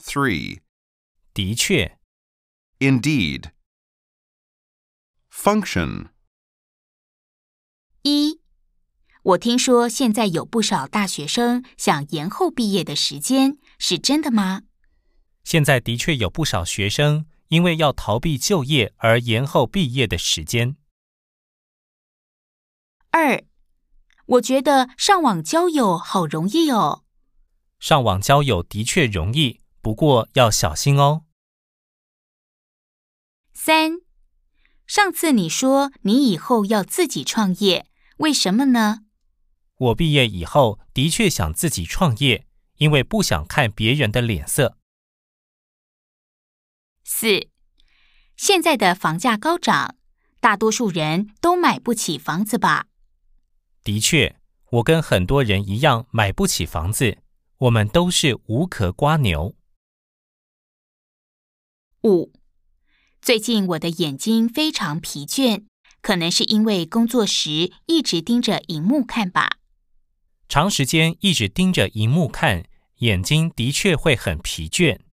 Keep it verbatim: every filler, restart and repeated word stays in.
three. 的确， Indeed. Function. 一，我听说现在有不少大学生想延后毕业的时间，是真的吗？ 现在的确有不少学生因为要逃避就业而延后毕业的时间。 二，我觉得上网交友好容易哦。 上网交友的确容易，不过要小心哦。 三，上次你说你以后要自己创业，为什么呢？ 我毕业以后的确想自己创业，因为不想看别人的脸色。 四，现在的房价高涨，大多数人都买不起房子吧？ 的确，我跟很多人一样买不起房子，我们都是无壳瓜牛。 五，最近我的眼睛非常疲倦，可能是因为工作时一直盯着荧幕看吧。 长时间一直盯着荧幕看，眼睛的确会很疲倦。